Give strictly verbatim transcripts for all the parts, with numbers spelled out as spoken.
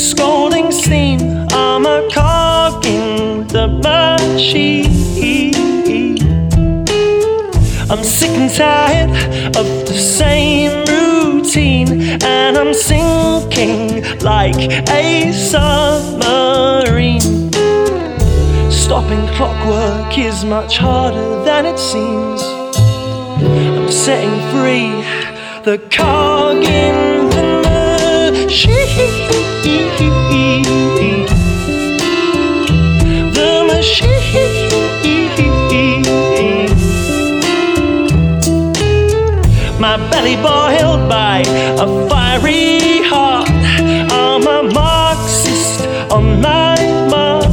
scolding scene. I'm a cog in the machine. I'm sick and tired of the same routine, and I'm sinking like a submarine. Stopping clockwork is much harder than it seems. I'm setting free the cog in the machine. The machine. My belly boiled by a fiery heart. I'm a Marxist on my march.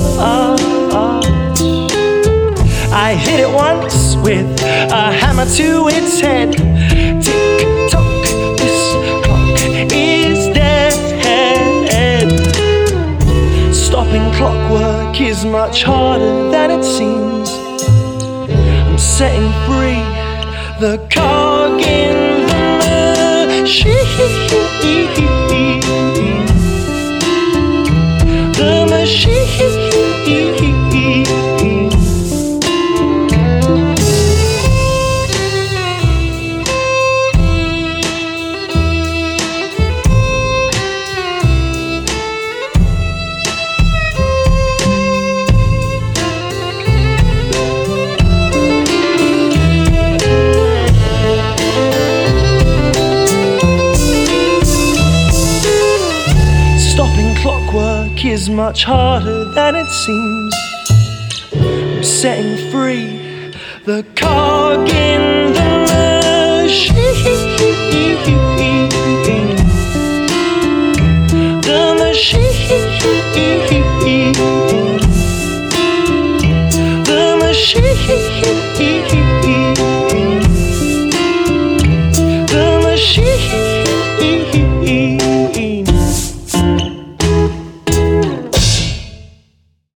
I hit it once with a hammer to its head. Tick tock, this clock is dead. Stopping clockwork is much harder than it seems. I'm setting free the cog in the machine. The machine. Clockwork is much harder than it seems. I'm setting free the cog in the machine. The machine. The machine.